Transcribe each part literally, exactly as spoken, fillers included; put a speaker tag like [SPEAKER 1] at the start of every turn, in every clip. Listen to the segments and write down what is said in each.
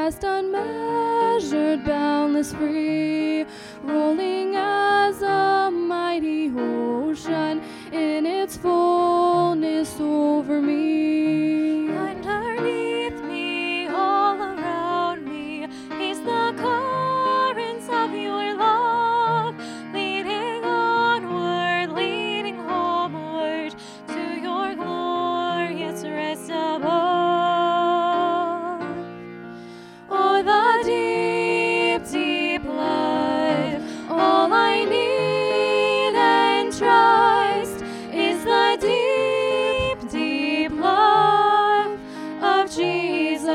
[SPEAKER 1] vast, unmeasured, boundless, free, rolling as a mighty ocean in its fullness over me.
[SPEAKER 2] Underneath me, all around me, is the currents of your love, leading onward, leading homeward to your glorious rest above. Oh, the deep, deep life, all I need and trust is the deep, deep love of Jesus.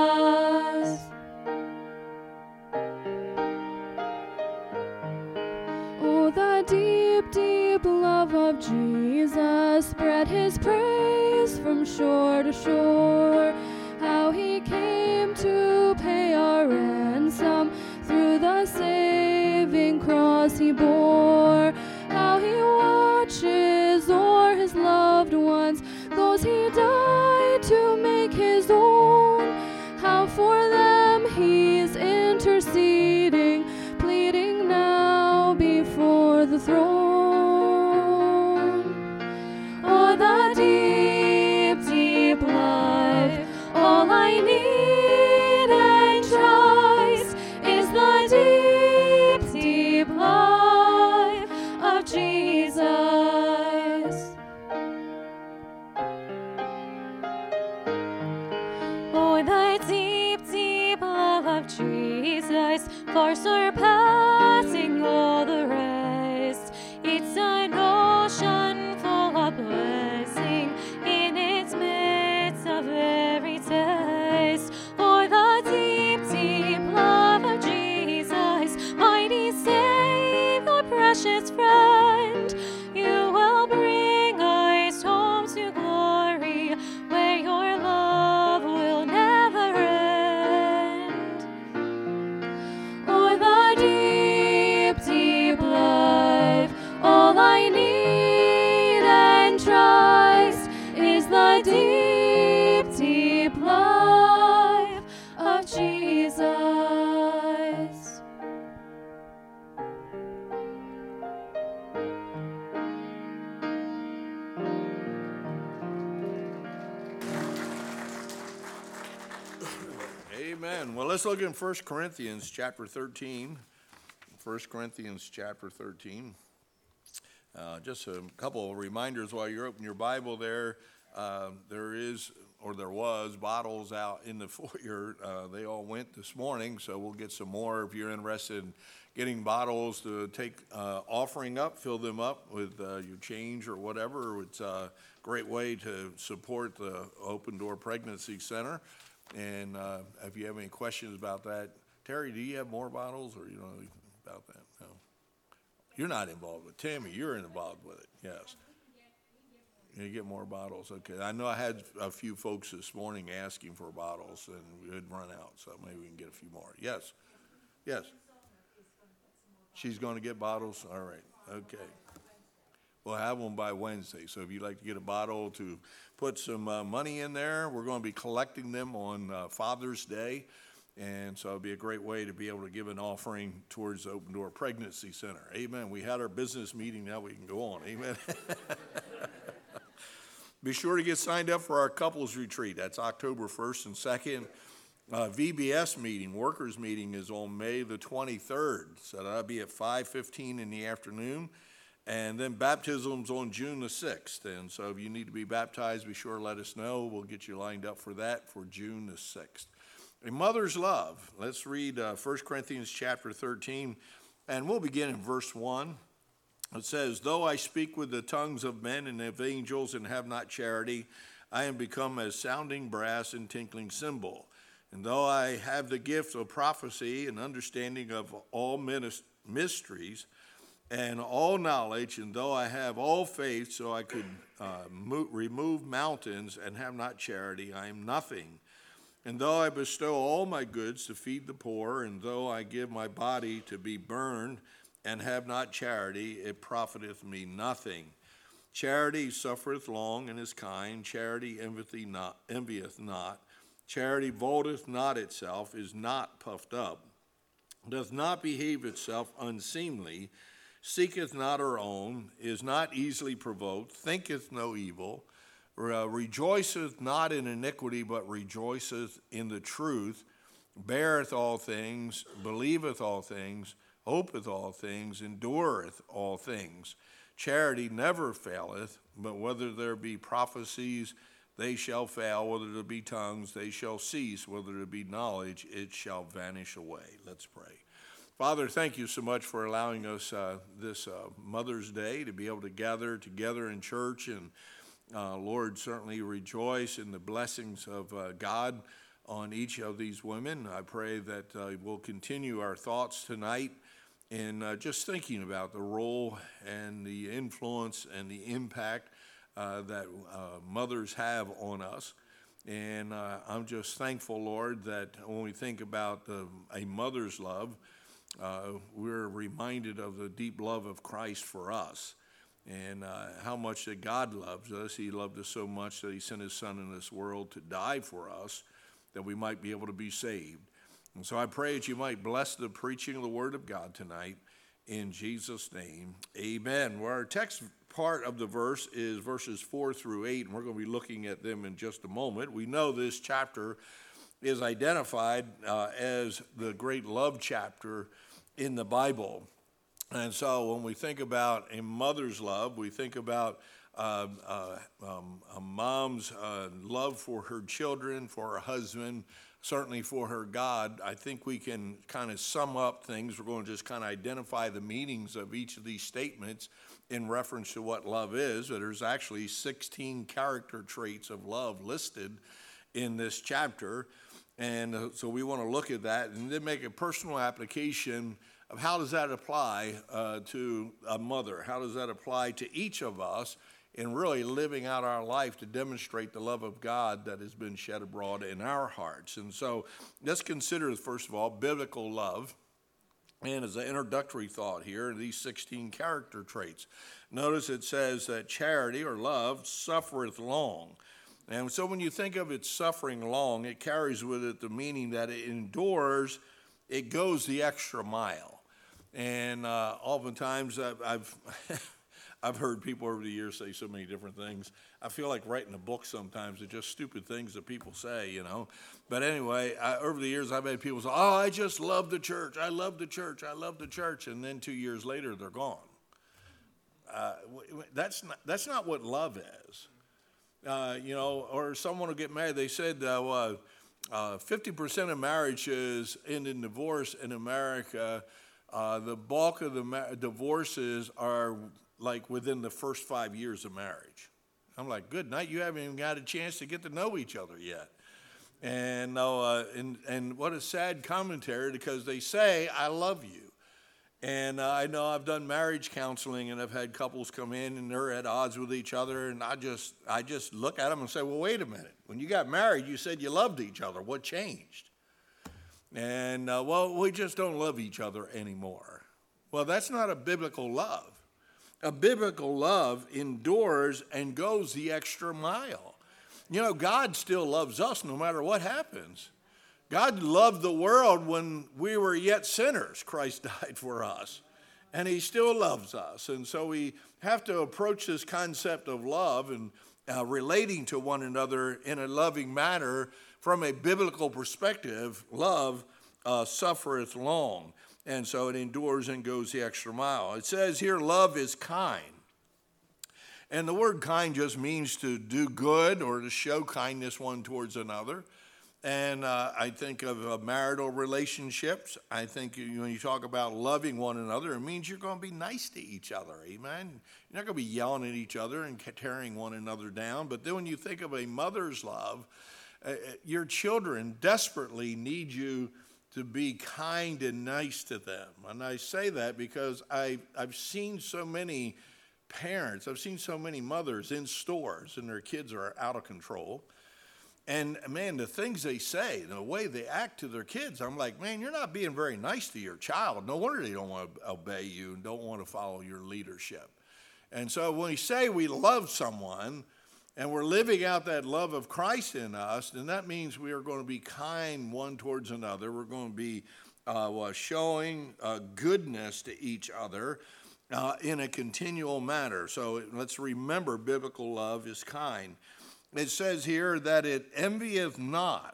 [SPEAKER 1] Oh, the deep, deep love of Jesus spread his praise from shore to shore. How he came to pay our ransom through the saving cross he bore. How he watches o'er his loved ones, those he died to make his own. How for them he's interceding, pleading now before the throne. Oh, the deep, deep life, all I need and trust is the deep, deep life of Jesus.
[SPEAKER 2] Oh, the deep, deep love of Jesus, far surpassing all the rest. It's an ocean full of blessing in its midst of every test. For the deep, deep love of Jesus, mighty Savior, precious friend, you will bring us home to glory, where your love will never end. Oh, the deep, deep life, all I need and trust is the deep, deep life of Jesus.
[SPEAKER 3] Amen. Well, let's look in First Corinthians chapter thirteen. First Corinthians chapter thirteen. Uh, just a couple of reminders while you're opening your Bible there. Uh, there is, or there was, bottles out in the foyer. Uh, they all went this morning, so we'll get some more if you're interested in getting bottles to take uh, offering up, fill them up with uh, your change or whatever. It's a great way to support the Open Door Pregnancy Center. And uh, if you have any questions about that, Terry, do you have more bottles, or you don't know anything about that? No. You're not involved with Tammy. You're involved with it. Yes. You get more bottles. Okay. I know I had a few folks this morning asking for bottles, and we had run out, so maybe we can get a few more. Yes. Yes. She's going to get bottles. All right. Okay. We'll have them by Wednesday. So if you'd like to get a bottle to put some uh, money in there, we're going to be collecting them on uh, Father's Day. And so it'll be a great way to be able to give an offering towards the Open Door Pregnancy Center. Amen. We had our business meeting. Now we can go on. Amen. Be sure to get signed up for our couples retreat. That's October first and second. Uh, V B S meeting, workers meeting, is on May the twenty-third. So that'll be at five fifteen in the afternoon. And then baptism's on June the sixth. And so if you need to be baptized, be sure to let us know. We'll get you lined up for that for June the sixth. A mother's love. Let's read uh, First Corinthians chapter thirteen, and we'll begin in verse one. It says, "Though I speak with the tongues of men and of angels and have not charity, I am become as sounding brass and tinkling cymbal. And though I have the gift of prophecy and understanding of all mysteries and all knowledge, and though I have all faith so I could uh, mo- remove mountains and have not charity, I am nothing. And though I bestow all my goods to feed the poor, and though I give my body to be burned and have not charity, it profiteth me nothing. Charity suffereth long and is kind. Charity envieth not, envieth not. Charity vaunteth not itself, is not puffed up, doth not behave itself unseemly, seeketh not her own, is not easily provoked, thinketh no evil, uh, rejoiceth not in iniquity, but rejoiceth in the truth, beareth all things, believeth all things, hopeth all things, endureth all things. Charity never faileth, but whether there be prophecies, they shall fail, whether there be tongues, they shall cease, whether there be knowledge, it shall vanish away. Let's pray. Father, thank you so much for allowing us uh, this uh, Mother's Day to be able to gather together in church, and uh, Lord, certainly rejoice in the blessings of uh, God on each of these women. I pray that uh, we'll continue our thoughts tonight in uh, just thinking about the role and the influence and the impact Uh, that uh, mothers have on us. And uh, I'm just thankful, Lord, that when we think about the, a mother's love, uh, we're reminded of the deep love of Christ for us, and uh, how much that God loves us. He loved us so much that he sent his son in this world to die for us, that we might be able to be saved. And so I pray that you might bless the preaching of the word of God tonight. In Jesus' name, amen. Well, our text part of the verse is verses four through eight, and we're going to be looking at them in just a moment. We know this chapter is identified uh, as the great love chapter in the Bible. And so when we think about a mother's love, we think about uh, uh, um, a mom's uh, love for her children, for her husband, certainly for her God. I think we can kind of sum up things. We're going to just kind of identify the meanings of each of these statements in reference to what love is. But there's actually sixteen character traits of love listed in this chapter. And uh, so we want to look at that and then make a personal application of how does that apply uh, to a mother? How does that apply to each of us in really living out our life to demonstrate the love of God that has been shed abroad in our hearts? And so let's consider, first of all, biblical love. And as an introductory thought here, these sixteen character traits. Notice it says that charity or love suffereth long. And so when you think of it suffering long, it carries with it the meaning that it endures, it goes the extra mile. And uh, oftentimes I've, I've, I've heard people over the years say so many different things. I feel like writing a book sometimes. They're just stupid things that people say, you know. But anyway, I, over the years I've had people say, oh, I just love the church. I love the church. I love the church. And then two years later, they're gone. Uh, that's not, that's not what love is. Uh, you know, or someone will get married. They said uh, uh, fifty percent of marriages end in divorce in America. Uh, the bulk of the ma- divorces are like within the first five years of marriage. I'm like, good night. You haven't even got a chance to get to know each other yet. And uh, and and what a sad commentary, because they say, I love you. And uh, I know I've done marriage counseling, and I've had couples come in and they're at odds with each other, and I just I just look at them and say, well, wait a minute. When you got married, you said you loved each other. What changed? And, uh, well, we just don't love each other anymore. Well, that's not a biblical love. A biblical love endures and goes the extra mile. You know, God still loves us no matter what happens. God loved the world when we were yet sinners. Christ died for us, and he still loves us. And so we have to approach this concept of love and uh, relating to one another in a loving manner from a biblical perspective. Love uh, suffereth long, and so it endures and goes the extra mile. It says here, love is kind. And the word kind just means to do good or to show kindness one towards another. And uh, I think of uh, marital relationships. I think you, when you talk about loving one another, it means you're going to be nice to each other, amen? You're not going to be yelling at each other and tearing one another down. But then when you think of a mother's love, uh, your children desperately need you to be kind and nice to them. And I say that because I, I've seen so many parents, I've seen so many mothers in stores, and their kids are out of control. And, man, the things they say, the way they act to their kids, I'm like, man, you're not being very nice to your child. No wonder they don't want to obey you and don't want to follow your leadership. And so when we say we love someone, and we're living out that love of Christ in us, then that means we are going to be kind one towards another. We're going to be uh, well, showing uh, goodness to each other uh, in a continual manner. So let's remember, biblical love is kind. It says here that it envieth not.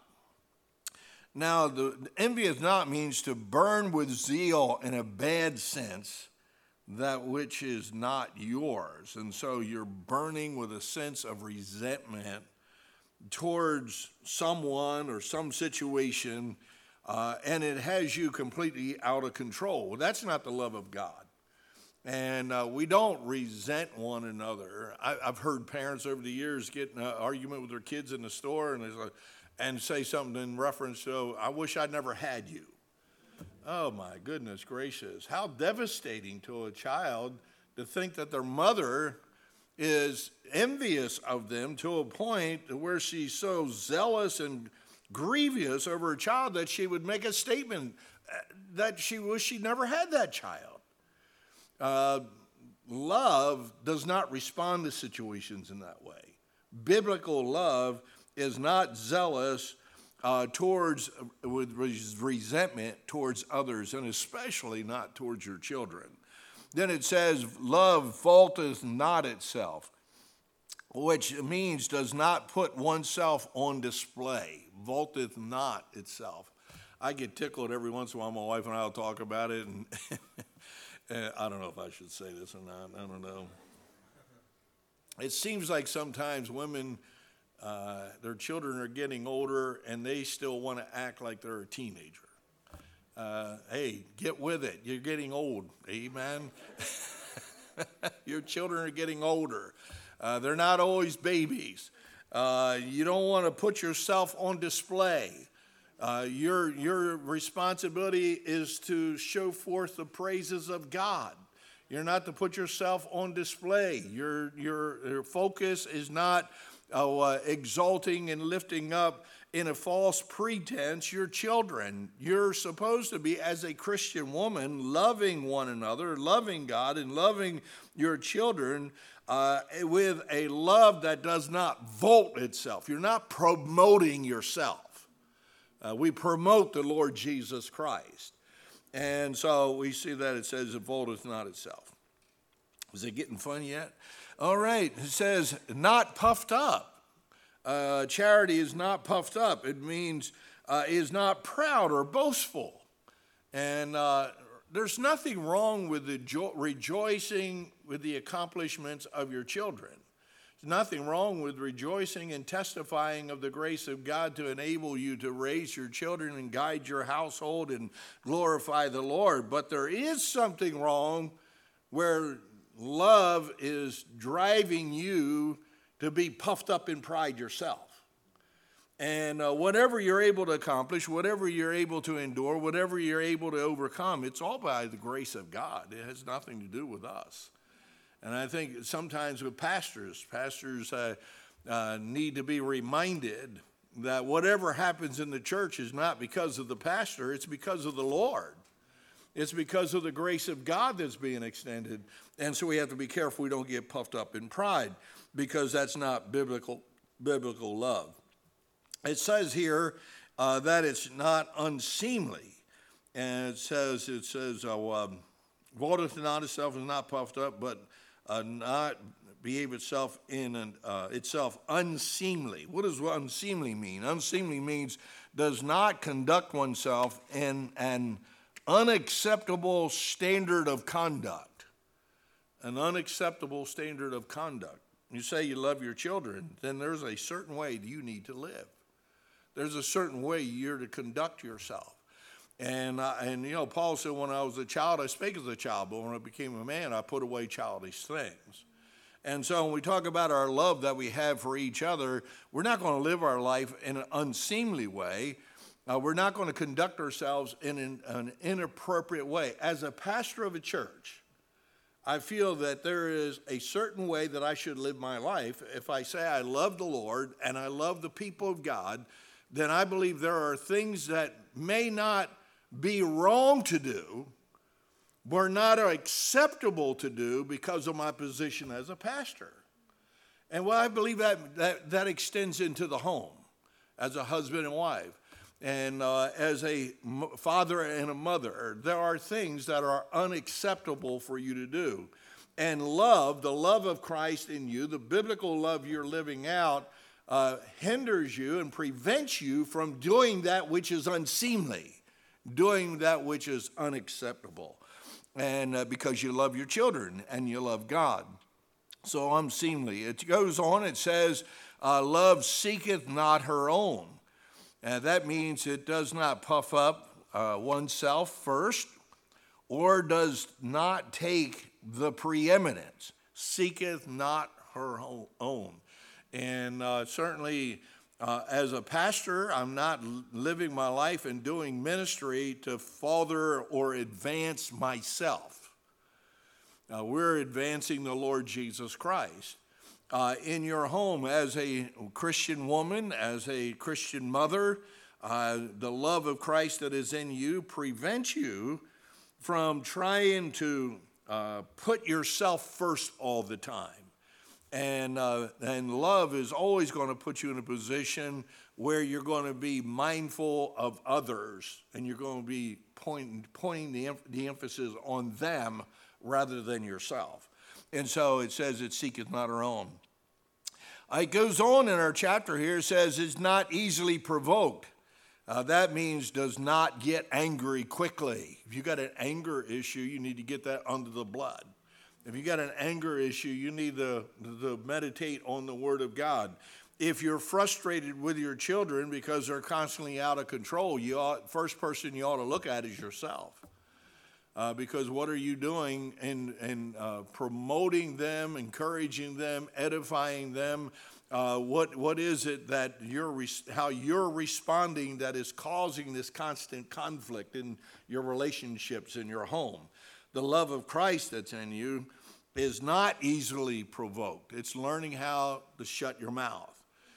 [SPEAKER 3] Now, the envieth not means to burn with zeal in a bad sense that which is not yours. And so you're burning with a sense of resentment towards someone or some situation, uh, and it has you completely out of control. Well, that's not the love of God. And uh, we don't resent one another. I, I've heard parents over the years get in an argument with their kids in the store, and, like, and say something in reference to, I wish I'd never had you. Oh, my goodness gracious. How devastating to a child to think that their mother is envious of them to a point where she's so zealous and grievous over her child that she would make a statement that she wished she never had that child. Uh, love does not respond to situations in that way. Biblical love is not zealous uh, towards, with resentment towards others, and especially not towards your children. Then it says, love faulteth not itself, which means does not put oneself on display. Vaulteth not itself. I get tickled every once in a while. My wife and I will talk about it, and I don't know if I should say this or not. I don't know. It seems like sometimes women, uh, their children are getting older, and they still want to act like they're a teenager. Uh, hey, get with it. You're getting old. Amen. Your children are getting older. Uh, they're not always babies. Uh, you don't want to put yourself on display. Uh, your, your responsibility is to show forth the praises of God. You're not to put yourself on display. Your, your, your focus is not uh, uh, exalting and lifting up in a false pretense your children. You're supposed to be, as a Christian woman, loving one another, loving God, and loving your children uh, with a love that does not vault itself. You're not promoting yourself. Uh, we promote the Lord Jesus Christ. And so we see that it says it vaulteth not itself. Is it getting fun yet? All right, it says not puffed up. Uh, charity is not puffed up. It means uh, is not proud or boastful. And uh, there's nothing wrong with the jo- rejoicing with the accomplishments of your children. There's nothing wrong with rejoicing and testifying of the grace of God to enable you to raise your children and guide your household and glorify the Lord. But there is something wrong where love is driving you to be puffed up in pride yourself. And uh, whatever you're able to accomplish, whatever you're able to endure, whatever you're able to overcome, it's all by the grace of God. It has nothing to do with us. And I think sometimes with pastors, pastors uh, uh, need to be reminded that whatever happens in the church is not because of the pastor, it's because of the Lord. It's because of the grace of God that's being extended. And so we have to be careful we don't get puffed up in pride, because that's not biblical biblical love. It says here uh, that it's not unseemly. And it says, it says, uh, um, vaulteth not itself, is not puffed up, but uh, not behave itself in an, uh, itself unseemly. What does unseemly mean? Unseemly means does not conduct oneself in an unacceptable standard of conduct. An unacceptable standard of conduct. You say you love your children, then there's a certain way you need to live. There's a certain way you're to conduct yourself. And, uh, and you know, Paul said, when I was a child, I spake as a child, but when I became a man, I put away childish things. And so when we talk about our love that we have for each other, we're not going to live our life in an unseemly way. Uh, we're not going to conduct ourselves in an, an inappropriate way. As a pastor of a church, I feel that there is a certain way that I should live my life. If I say I love the Lord and I love the people of God, then I believe there are things that may not be wrong to do, but not acceptable to do because of my position as a pastor. And well, I believe that, that, that extends into the home as a husband and wife. And uh, as a m- father and a mother, there are things that are unacceptable for you to do. And love, the love of Christ in you, the biblical love you're living out, uh, hinders you and prevents you from doing that which is unseemly, doing that which is unacceptable. And uh, because you love your children and you love God. So unseemly. It goes on, it says, uh, love seeketh not her own. And that means it does not puff up uh, oneself first, or does not take the preeminence, seeketh not her own. And uh, certainly, uh, as a pastor, I'm not living my life and doing ministry to further or advance myself. Uh, we're advancing the Lord Jesus Christ. Uh, in your home, as a Christian woman, as a Christian mother, uh, the love of Christ that is in you prevents you from trying to uh, put yourself first all the time. And, uh, and love is always going to put you in a position where you're going to be mindful of others, and you're going to be pointing, pointing the, em- the emphasis on them rather than yourself. And so it says it seeketh not her own. It goes on in our chapter here, it says it's not easily provoked. Uh, that means does not get angry quickly. If you got an anger issue, you need to get that under the blood. If you got an anger issue, you need to, to meditate on the Word of God. If you're frustrated with your children because they're constantly out of control, you ought, first person you ought to look at is yourself. Uh, because what are you doing in, in uh, promoting them, encouraging them, edifying them? Uh, what what is it that you're res- how you're responding that is causing this constant conflict in your relationships in your home? The love of Christ that's in you is not easily provoked. It's learning how to shut your mouth.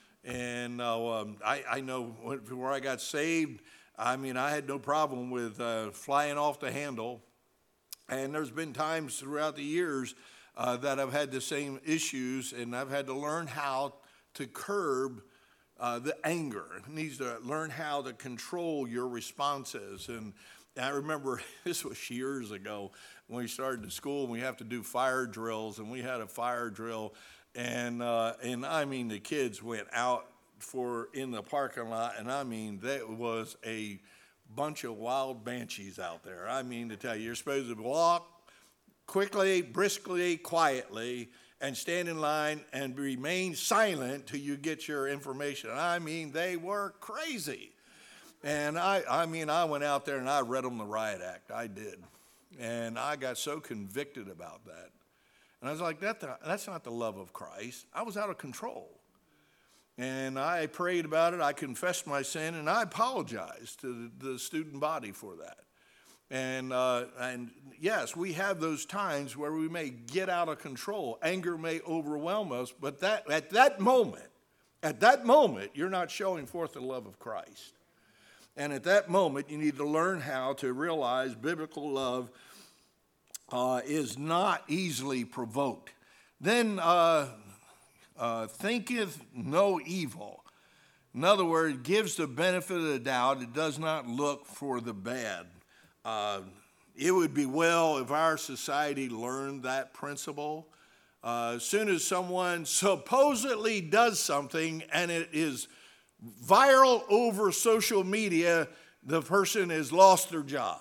[SPEAKER 3] And uh, um, I, I know where I got saved, I mean, I had no problem with uh, flying off the handle. And there's been times throughout the years uh, that I've had the same issues, and I've had to learn how to curb uh, the anger. It needs to learn how to control your responses. And I remember this was years ago when we started the school, and we have to do fire drills, and we had a fire drill, and uh, and I mean the kids went out for in the parking lot, and I mean that was a bunch of wild banshees out there. I mean to tell you, you're supposed to walk quickly, briskly, quietly, and stand in line and remain silent till you get your information. I mean, they were crazy. And I, I mean, I went out there and I read them the riot act. I did. And I got so convicted about that. And I was like, that, that's not the love of Christ. I was out of control. And I prayed about it, I confessed my sin, and I apologized to the, the student body for that. And, uh, and yes, we have those times where we may get out of control. Anger may overwhelm us, but that at that moment, at that moment, you're not showing forth the love of Christ. And at that moment, you need to learn how to realize biblical love uh, is not easily provoked. Then, uh, Uh, thinketh no evil. In other words, gives the benefit of the doubt. It does not look for the bad. Uh, it would be well if our society learned that principle. Uh, as soon as someone supposedly does something and it is viral over social media, the person has lost their job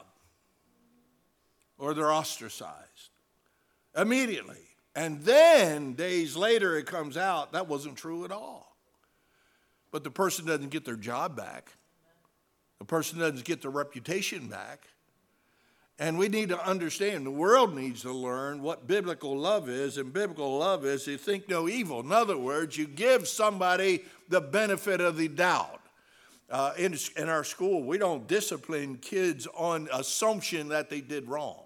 [SPEAKER 3] or they're ostracized immediately. And then, days later, it comes out, that wasn't true at all. But the person doesn't get their job back. The person doesn't get their reputation back. And we need to understand, the world needs to learn what biblical love is. And biblical love is you think no evil. In other words, you give somebody the benefit of the doubt. Uh, in, in our school, we don't discipline kids on assumption that they did wrong.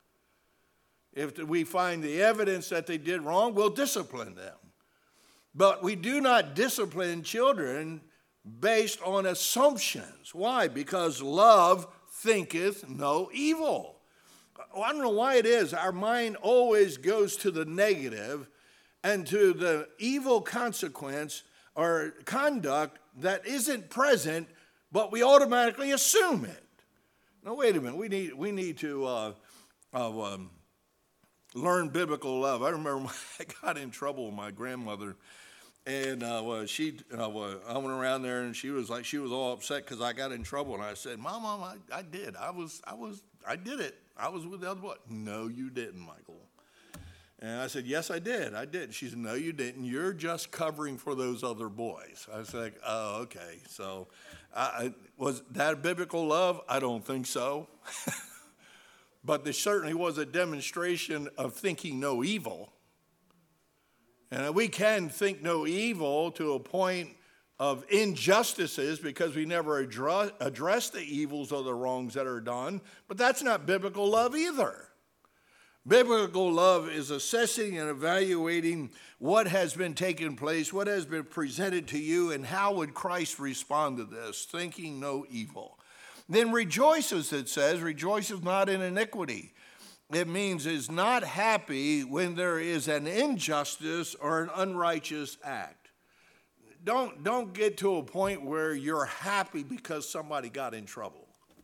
[SPEAKER 3] If we find the evidence that they did wrong, we'll discipline them. But we do not discipline children based on assumptions. Why? Because love thinketh no evil. I don't know why it is. Our mind always goes to the negative, and to the evil consequence or conduct that isn't present, but we automatically assume it. Now, wait a minute. We need, we need to uh, uh, um, learn biblical love. I remember I got in trouble with my grandmother, and uh, well, she, uh, well, I went around there, and she was like, she was all upset because I got in trouble, and I said, "Mom, Mom, I, I did. I was, I was, I did it. I was with the other boy." "No, you didn't, Michael." And I said, "Yes, I did. I did." She said, "No, you didn't. You're just covering for those other boys." I was like, "Oh, okay." So, I, was that biblical love? I don't think so. But there certainly was a demonstration of thinking no evil. And we can think no evil to a point of injustices because we never address, address the evils or the wrongs that are done. But that's not biblical love either. Biblical love is assessing and evaluating what has been taking place, what has been presented to you, and how would Christ respond to this, thinking no evil. Then rejoices, it says, rejoices not in iniquity. It means is not happy when there is an injustice or an unrighteous act. Don't, don't get to a point where you're happy because somebody got in trouble.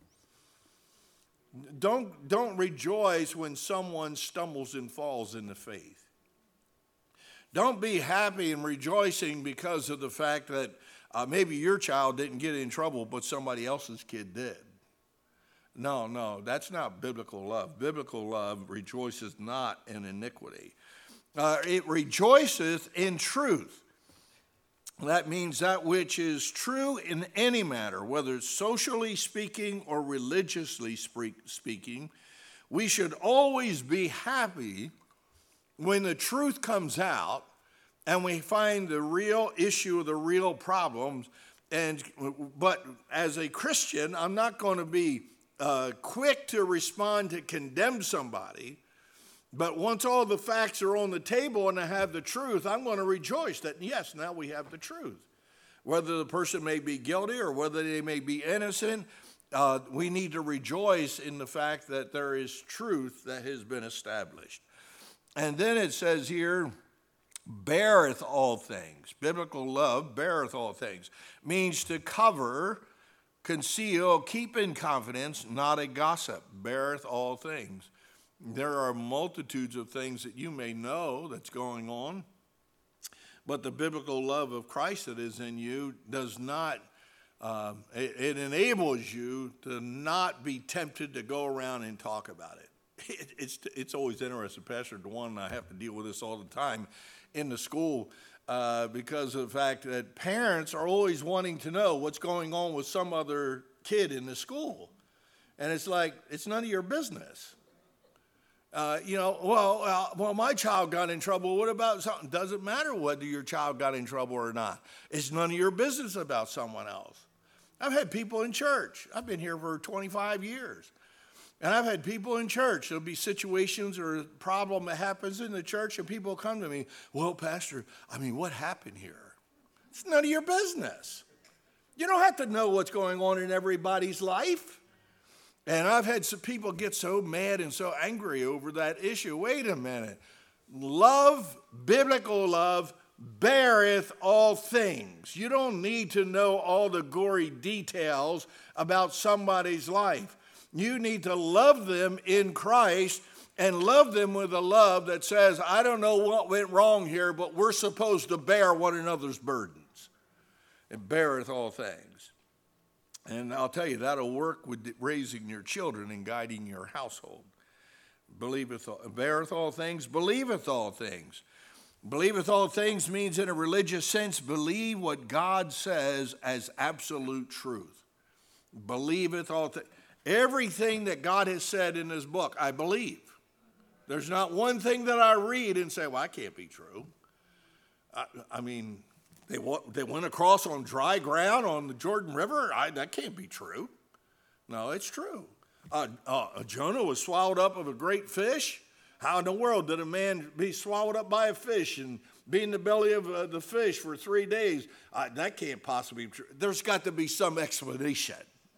[SPEAKER 3] Don't, don't rejoice when someone stumbles and falls in the faith. Don't be happy and rejoicing because of the fact that uh, maybe your child didn't get in trouble, but somebody else's kid did. No, no, that's not biblical love. Biblical love rejoices not in iniquity. Uh, it rejoiceth in truth. That means that which is true in any matter, whether it's socially speaking or religiously speaking. We should always be happy when the truth comes out and we find the real issue, the real problems. And but as a Christian, I'm not going to be uh, quick to respond to condemn somebody. But once all the facts are on the table and I have the truth, I'm going to rejoice that, yes, now we have the truth. Whether the person may be guilty or whether they may be innocent, uh, we need to rejoice in the fact that there is truth that has been established. And then it says here, beareth all things. Biblical love beareth all things. Means to cover, conceal, keep in confidence, not a gossip. Beareth all things. There are multitudes of things that you may know that's going on, but the biblical love of Christ that is in you does not, uh, it, it enables you to not be tempted to go around and talk about it. it it's, it's always interesting. Pastor DeWan and I have to deal with this all the time in the school uh, because of the fact that parents are always wanting to know what's going on with some other kid in the school. And it's like, it's none of your business. Uh, you know, well, uh, well, my child got in trouble. What about something? Doesn't matter whether your child got in trouble or not. It's none of your business about someone else. I've had people in church. I've been here for twenty-five years. And I've had people in church. There'll be situations or a problem that happens in the church, and people come to me, well, Pastor, I mean, what happened here? It's none of your business. You don't have to know what's going on in everybody's life. And I've had some people get so mad and so angry over that issue. Wait a minute. Love, biblical love, beareth all things. You don't need to know all the gory details about somebody's life. You need to love them in Christ and love them with a love that says, I don't know what went wrong here, but we're supposed to bear one another's burdens. It beareth all things. And I'll tell you, that'll work with raising your children and guiding your household. Believeth, all, beareth all things, believeth all things. Believeth all things means, in a religious sense, believe what God says as absolute truth. Believeth all things. Everything that God has said in this book, I believe. There's not one thing that I read and say, well, that can't be true. I, I mean... They, they went across on dry ground on the Jordan River? I, that can't be true. No, it's true. Uh, uh, Jonah was swallowed up of a great fish. How in the world did a man be swallowed up by a fish and be in the belly of uh, the fish for three days? Uh, that can't possibly be true. There's got to be some explanation.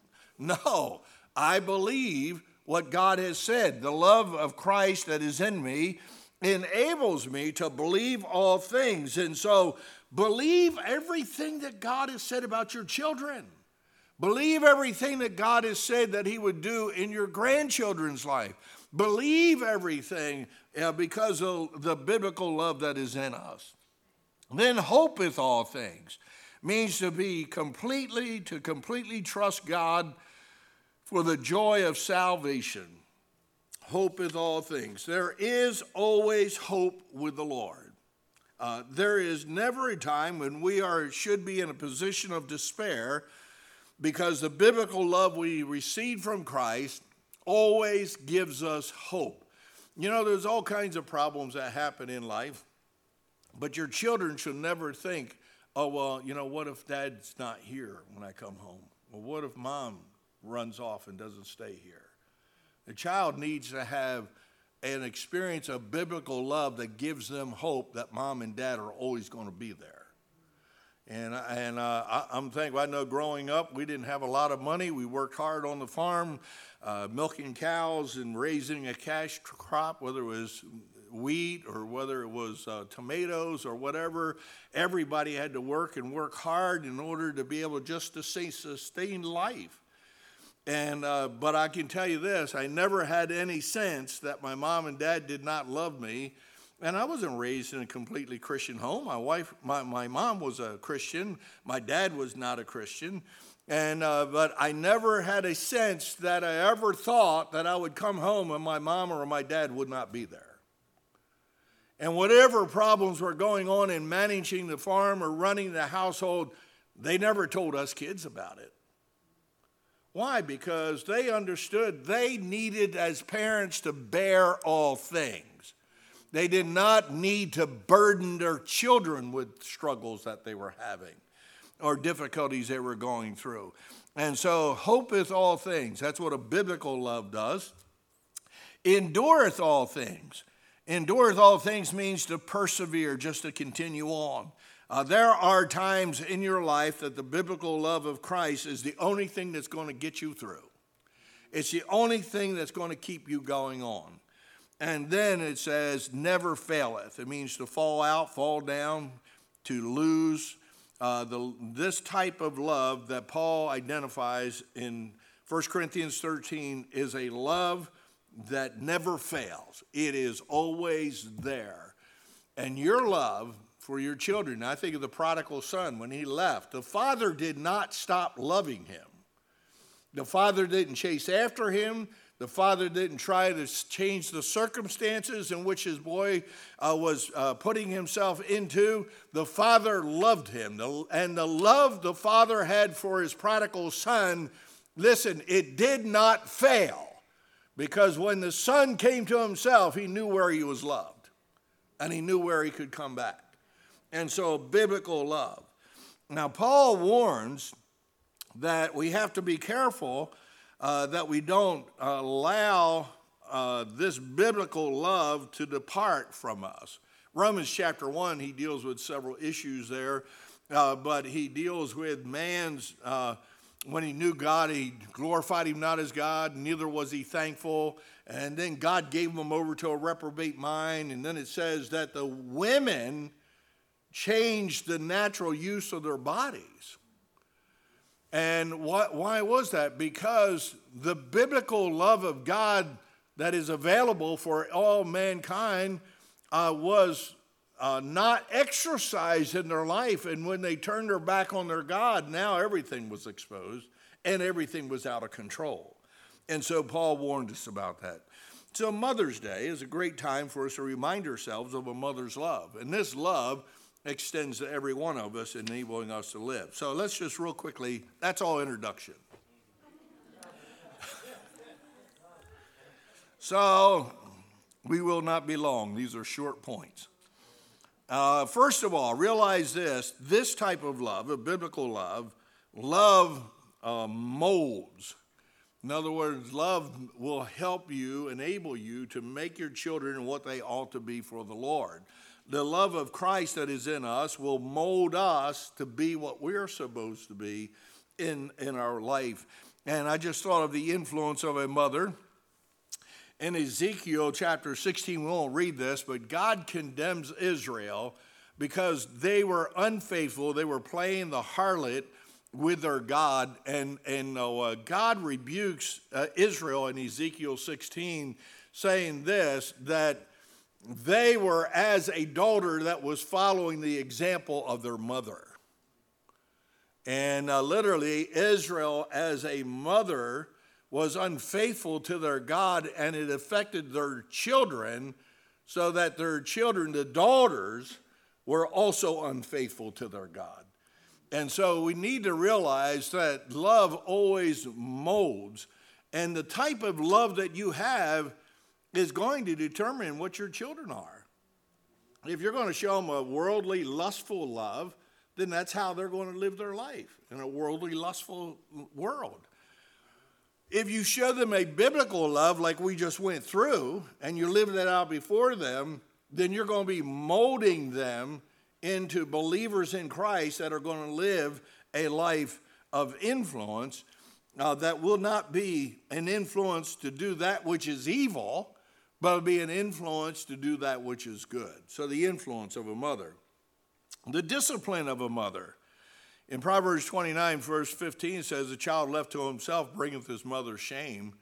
[SPEAKER 3] No, I believe what God has said. The love of Christ that is in me enables me to believe all things. And so believe everything that God has said about your children. Believe everything that God has said that he would do in your grandchildren's life. Believe everything uh, because of the biblical love that is in us. Then hopeth all things means to be completely, to completely trust God for the joy of salvation. Hopeth all things. There is always hope with the Lord. Uh, there is never a time when we are should be in a position of despair, because the biblical love we receive from Christ always gives us hope. You know, there's all kinds of problems that happen in life, but your children should never think, oh, well, you know, what if dad's not here when I come home? Well, what if mom runs off and doesn't stay here? The child needs to have an experience of biblical love that gives them hope that mom and dad are always going to be there. And, and uh, I, I'm thankful. I know growing up, we didn't have a lot of money. We worked hard on the farm, uh, milking cows and raising a cash crop, whether it was wheat or whether it was uh, tomatoes or whatever. Everybody had to work and work hard in order to be able just to say, sustain life. And uh, but I can tell you this, I never had any sense that my mom and dad did not love me. And I wasn't raised in a completely Christian home. My wife, my, my mom was a Christian. My dad was not a Christian. And uh, but I never had a sense that I ever thought that I would come home and my mom or my dad would not be there. And whatever problems were going on in managing the farm or running the household, they never told us kids about it. Why? Because they understood they needed as parents to bear all things. They did not need to burden their children with struggles that they were having or difficulties they were going through. And so, hopeth all things. That's what a biblical love does. Endureth all things. Endureth all things means to persevere, just to continue on. Uh, there are times in your life that the biblical love of Christ is the only thing that's going to get you through. It's the only thing that's going to keep you going on. And then it says, never faileth. It means to fall out, fall down, to lose. Uh, the, this type of love that Paul identifies in First Corinthians thirteen is a love that never fails. It is always there. And your love for your children, I think of the prodigal son when he left. The father did not stop loving him. The father didn't chase after him. The father didn't try to change the circumstances in which his boy uh, was uh, putting himself into. The father loved him. The, and the love the father had for his prodigal son, listen, it did not fail. Because when the son came to himself, he knew where he was loved. And he knew where he could come back. And so, biblical love. Now, Paul warns that we have to be careful Uh, that we don't allow uh, this biblical love to depart from us. Romans chapter one, he deals with several issues there, uh, but he deals with man's, uh, when he knew God, he glorified him not as God, neither was he thankful, and then God gave him over to a reprobate mind, and then it says that the women changed the natural use of their bodies. And what, why was that? Because the biblical love of God that is available for all mankind uh, was uh, not exercised in their life. And when they turned their back on their God, now everything was exposed and everything was out of control. And so Paul warned us about that. So Mother's Day is a great time for us to remind ourselves of a mother's love. And this love extends to every one of us, enabling us to live. So let's just real quickly, that's all introduction. So we will not be long. These are short points. Uh, first of all, realize this, this type of love, a biblical love, love uh, molds. In other words, love will help you, enable you to make your children what they ought to be for the Lord. The love of Christ that is in us will mold us to be what we're supposed to be in, in our life. And I just thought of the influence of a mother in Ezekiel chapter sixteen, we won't read this, but God condemns Israel because they were unfaithful. They were playing the harlot with their God, and, and uh, God rebukes uh, Israel in Ezekiel sixteen, saying this, that they were as a daughter that was following the example of their mother. And uh, literally, Israel as a mother was unfaithful to their God, and it affected their children, so that their children, the daughters, were also unfaithful to their God. And so we need to realize that love always molds, and the type of love that you have is going to determine what your children are. If you're going to show them a worldly, lustful love, then that's how they're going to live their life, in a worldly, lustful world. If you show them a biblical love like we just went through, and you live that out before them, then you're going to be molding them into believers in Christ that are going to live a life of influence uh, that will not be an influence to do that which is evil, but will be an influence to do that which is good. So the influence of a mother. The discipline of a mother. In Proverbs twenty-nine, verse fifteen says, "A child left to himself bringeth his mother shame."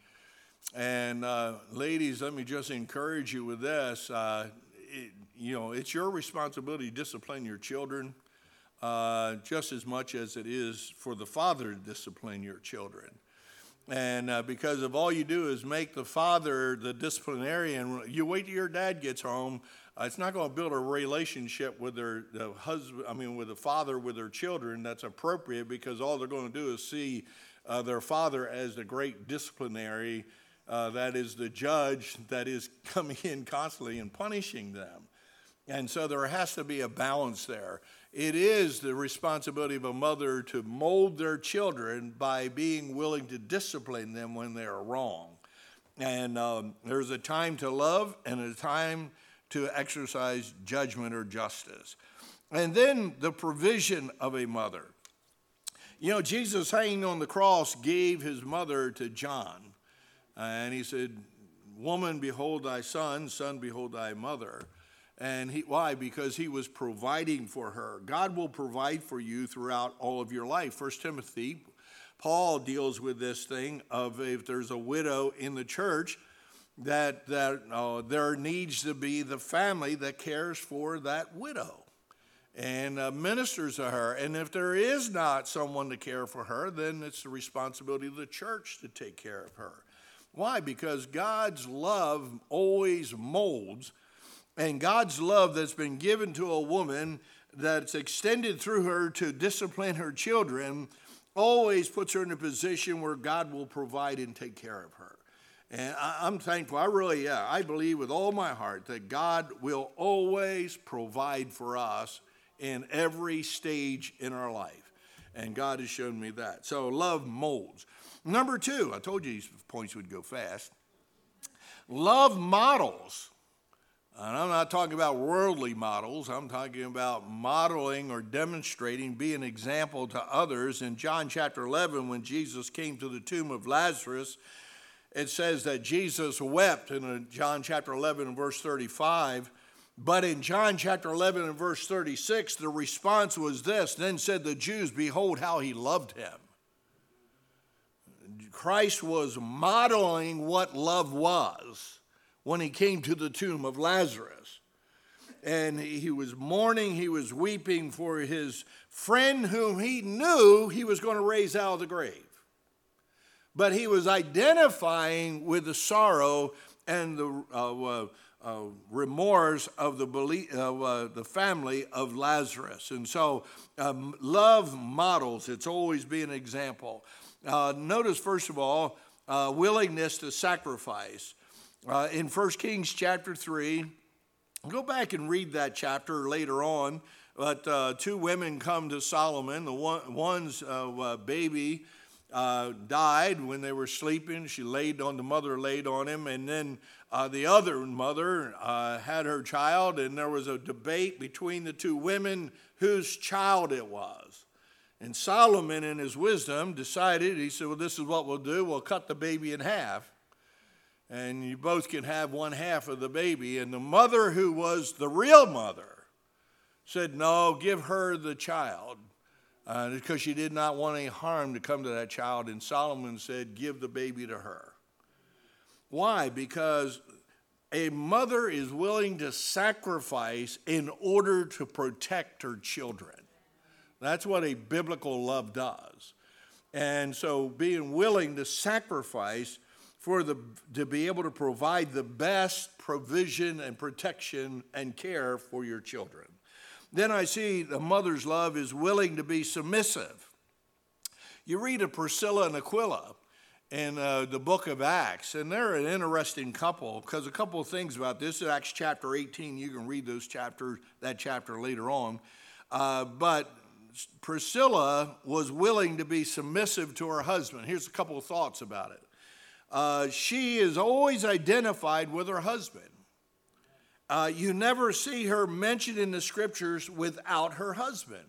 [SPEAKER 3] And uh, ladies, let me just encourage you with this. Uh, it, you know, it's your responsibility to discipline your children uh, just as much as it is for the father to discipline your children. And uh, because if all you do is make the father the disciplinarian, you wait till your dad gets home, uh, it's not going to build a relationship with their the husband, I mean, with the father with their children that's appropriate, because all they're going to do is see uh, their father as the great disciplinary, uh, that is the judge that is coming in constantly and punishing them. And so there has to be a balance there. It is the responsibility of a mother to mold their children by being willing to discipline them when they are wrong. And um, there's a time to love and a time to exercise judgment or justice. And then the provision of a mother. You know, Jesus hanging on the cross gave his mother to John. And he said, "Woman, behold thy son, son, behold thy mother." And he, why? Because he was providing for her. God will provide for you throughout all of your life. First Timothy, Paul deals with this thing of if there's a widow in the church, that, that uh, there needs to be the family that cares for that widow and uh, ministers to her. And if there is not someone to care for her, then it's the responsibility of the church to take care of her. Why? Because God's love always molds. And God's love that's been given to a woman, that's extended through her to discipline her children, always puts her in a position where God will provide and take care of her. And I, I'm thankful. I really, yeah, I believe with all my heart that God will always provide for us in every stage in our life. And God has shown me that. So love molds. Number two, I told you these points would go fast. Love models. And I'm not talking about worldly models. I'm talking about modeling or demonstrating, be an example to others. In John chapter eleven, when Jesus came to the tomb of Lazarus, it says that Jesus wept in John chapter eleven and verse thirty-five. But in John chapter eleven and verse thirty-six, the response was this: "Then said the Jews, behold how he loved him." Christ was modeling what love was when he came to the tomb of Lazarus. And he was mourning, he was weeping for his friend whom he knew he was going to raise out of the grave. But he was identifying with the sorrow and the uh, uh, uh, remorse of the, belie- uh, uh, the family of Lazarus. And so um, love models, it's always been an example. Uh, notice, first of all, uh, willingness to sacrifice. Uh, in First Kings chapter three, go back and read that chapter later on, but uh, two women come to Solomon. The one, one's uh, uh, baby uh, died when they were sleeping. She laid on, the mother laid on him, and then uh, the other mother uh, had her child, and there was a debate between the two women whose child it was. And Solomon, in his wisdom, decided, he said, well, this is what we'll do. We'll cut the baby in half. and you both can have one half of the baby. And the mother, who was the real mother, said, no, give her the child, uh, because she did not want any harm to come to that child. And Solomon said, give the baby to her. Why? Because a mother is willing to sacrifice in order to protect her children. That's what a biblical love does. And so being willing to sacrifice for the to be able to provide the best provision and protection and care for your children. Then I see the mother's love is willing to be submissive. You read of Priscilla and Aquila in uh, the book of Acts, and they're an interesting couple, because a couple of things about this. In Acts chapter eighteen, you can read those chapters, that chapter later on. Uh, but Priscilla was willing to be submissive to her husband. Here's a couple of thoughts about it. Uh, she is always identified with her husband. Uh, you never see her mentioned in the scriptures without her husband.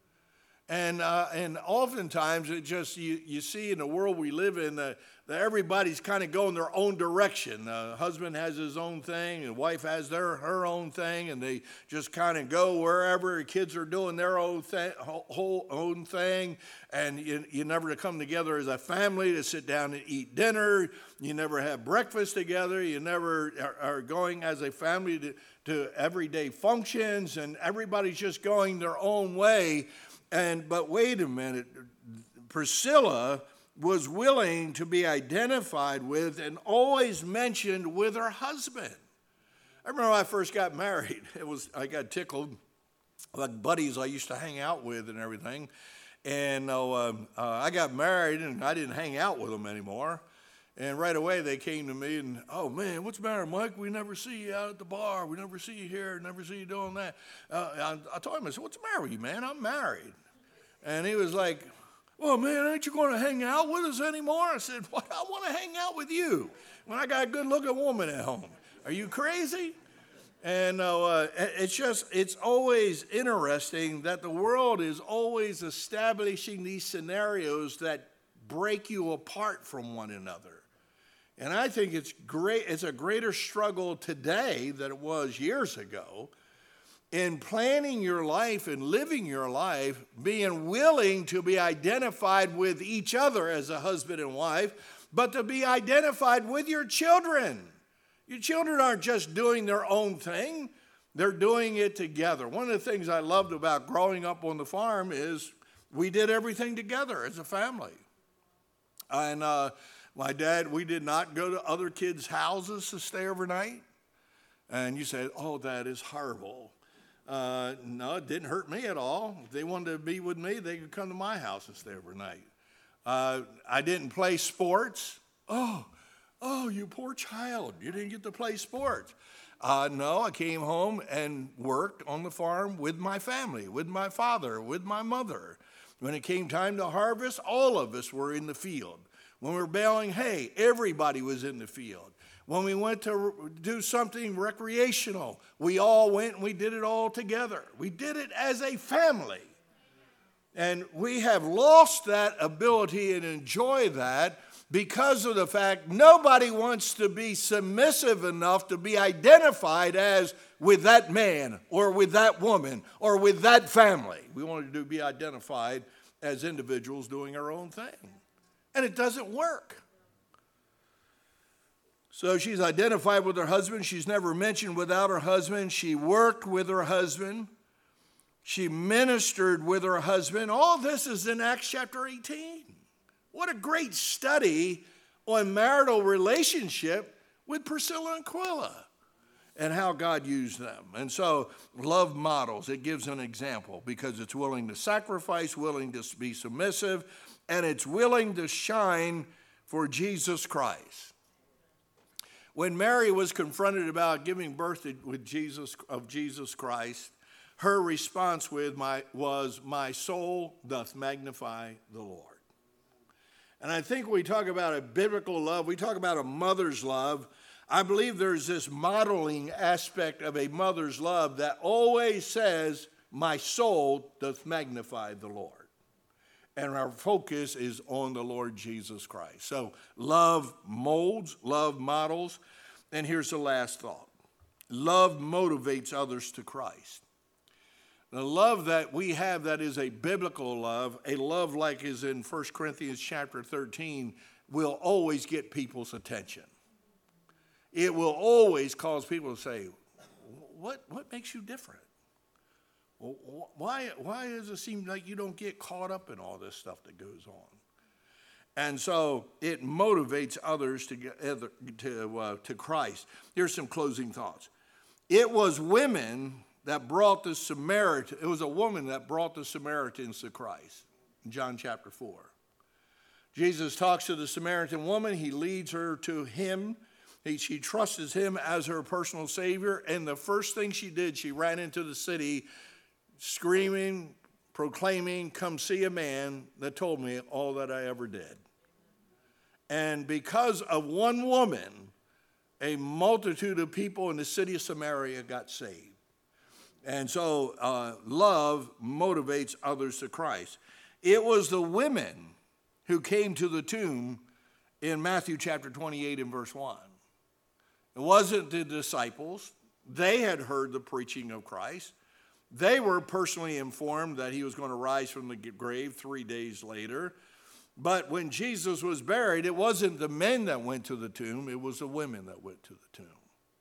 [SPEAKER 3] And uh, and oftentimes it just you, you see in the world we live in that, that everybody's kind of going their own direction. The husband has his own thing, and the wife has their her own thing, and they just kind of go wherever. The kids are doing their own thing, whole own thing, and you, you never come together as a family to sit down and eat dinner. You never have breakfast together. You never are, are going as a family to, to everyday functions, and everybody's just going their own way. And but wait a minute, Priscilla was willing to be identified with and always mentioned with her husband. I remember when I first got married, it was I got tickled, like buddies I used to hang out with and everything. And uh, uh, I got married and I didn't hang out with them anymore. And right away they came to me and, oh man, what's the matter, Mike? We never see you out at the bar. We never see you here. Never see you doing that. Uh, I, I told him, I said, what's the matter with you, man? I'm married. And he was like, well, man, ain't you going to hang out with us anymore? I said, what? I want to hang out with you when I got a good-looking woman at home. Are you crazy? And uh, it's just, it's always interesting that the world is always establishing these scenarios that break you apart from one another. And I think it's great. It's a greater struggle today than it was years ago in planning your life and living your life, being willing to be identified with each other as a husband and wife, but to be identified with your children. Your children aren't just doing their own thing. They're doing it together. One of the things I loved about growing up on the farm is we did everything together as a family. And uh, my dad, we did not go to other kids' houses to stay overnight. And you say, oh, that is horrible. Uh, no, it didn't hurt me at all. If they wanted to be with me, they could come to my house and stay overnight. Uh, I didn't play sports. Oh, oh, you poor child. You didn't get to play sports. Uh, no, I came home and worked on the farm with my family, with my father, with my mother. When it came time to harvest, all of us were in the field. When we were baling hay, everybody was in the field. When we went to do something recreational, we all went and we did it all together. We did it as a family. And we have lost that ability and enjoy that because of the fact nobody wants to be submissive enough to be identified as with that man or with that woman or with that family. We want to be identified as individuals doing our own thing. And it doesn't work. So she's identified with her husband. She's never mentioned without her husband. She worked with her husband. She ministered with her husband. All this is in Acts chapter eighteen. What a great study on marital relationship with Priscilla and Aquila and how God used them. And so love models, it gives an example because it's willing to sacrifice, willing to be submissive, and it's willing to shine for Jesus Christ. When Mary was confronted about giving birth to, with Jesus of Jesus Christ, her response with my, was, my soul doth magnify the Lord. And I think when we talk about a biblical love, we talk about a mother's love. I believe there's this modeling aspect of a mother's love that always says, my soul doth magnify the Lord. and our focus is on the Lord Jesus Christ. So love molds, love models. And here's the last thought. Love motivates others to Christ. The love that we have that is a biblical love, a love like is in First Corinthians chapter thirteen, will always get people's attention. It will always cause people to say, what, what makes you different? Why, why does it seem like you don't get caught up in all this stuff that goes on? And so it motivates others to, get, to, uh, to Christ. Here's some closing thoughts. It was women that brought the Samaritan, it was a woman that brought the Samaritans to Christ in John chapter four. Jesus talks to the Samaritan woman. He leads her to him. He, she trusts him as her personal Savior. And the first thing she did, she ran into the city screaming, proclaiming, come see a man that told me all that I ever did. And because of one woman, a multitude of people in the city of Samaria got saved. And so uh, love motivates others to Christ. It was the women who came to the tomb in Matthew chapter twenty-eight and verse one. It wasn't the disciples. They had heard the preaching of Christ. They were personally informed that he was going to rise from the grave three days later. But when Jesus was buried, it wasn't the men that went to the tomb. It was the women that went to the tomb.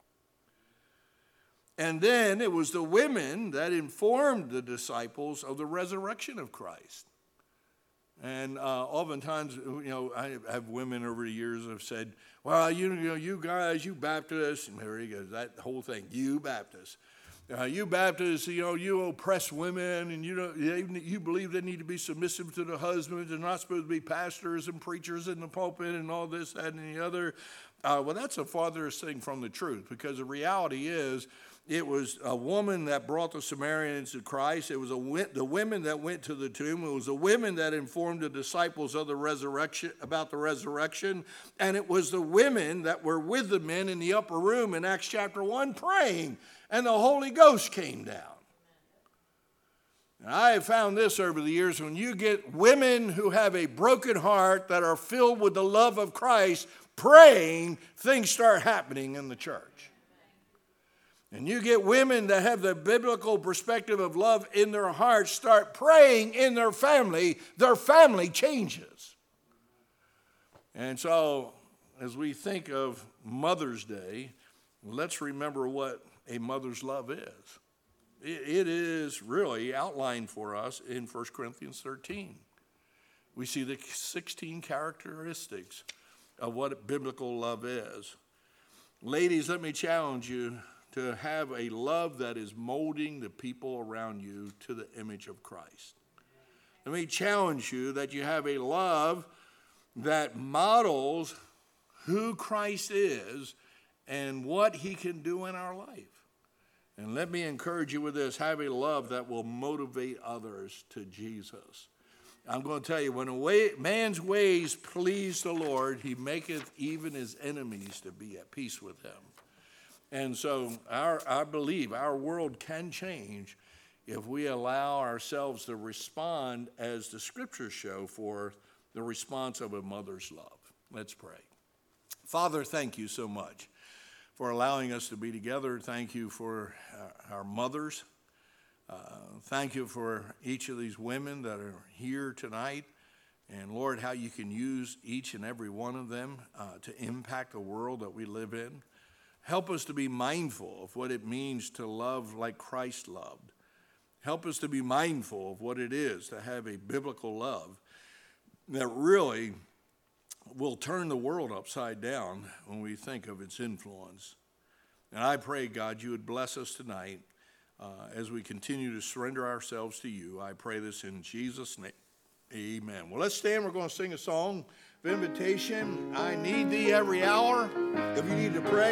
[SPEAKER 3] And then it was the women that informed the disciples of the resurrection of Christ. And uh, oftentimes, you know, I have women over the years have said, well, you, you know, you guys, you Baptists, and there he goes, that whole thing, you Baptists. Uh, you Baptists, you know, you oppress women, and you know, you believe they need to be submissive to the husbands. They're not supposed to be pastors and preachers in the pulpit and all this, that, and the other. Uh, well, that's the farthest thing from the truth, because the reality is it was a woman that brought the Samaritans to Christ. It was a, the women that went to the tomb. It was the women that informed the disciples of the resurrection, about the resurrection. And it was the women that were with the men in the upper room in Acts chapter one praying. And the Holy Ghost came down. And I have found this over the years. When you get women who have a broken heart that are filled with the love of Christ praying, things start happening in the church. And you get women that have the biblical perspective of love in their hearts start praying in their family, their family changes. And so as we think of Mother's Day, let's remember what a mother's love is. It is really outlined for us in First Corinthians thirteen. We see the sixteen characteristics of what biblical love is. Ladies, let me challenge you to have a love that is molding the people around you to the image of Christ. Let me challenge you that you have a love that models who Christ is and what he can do in our life. And let me encourage you with this. Have a love that will motivate others to Jesus. I'm going to tell you, when a way, man's ways please the Lord, he maketh even his enemies to be at peace with him. And so our, I believe our world can change if we allow ourselves to respond as the scriptures show for the response of a mother's love. Let's pray. Father, thank you so much for allowing us to be together. Thank you for uh, our mothers. Uh, thank you for each of these women that are here tonight. And Lord, how you can use each and every one of them uh, to impact the world that we live in. Help us to be mindful of what it means to love like Christ loved. Help us to be mindful of what it is to have a biblical love that really will turn the world upside down when we think of its influence. And I pray, God, you would bless us tonight uh, as we continue to surrender ourselves to you. I pray this in Jesus' name. Amen. Well, let's stand. We're going to sing a song of invitation. I need thee every hour. If you need to pray,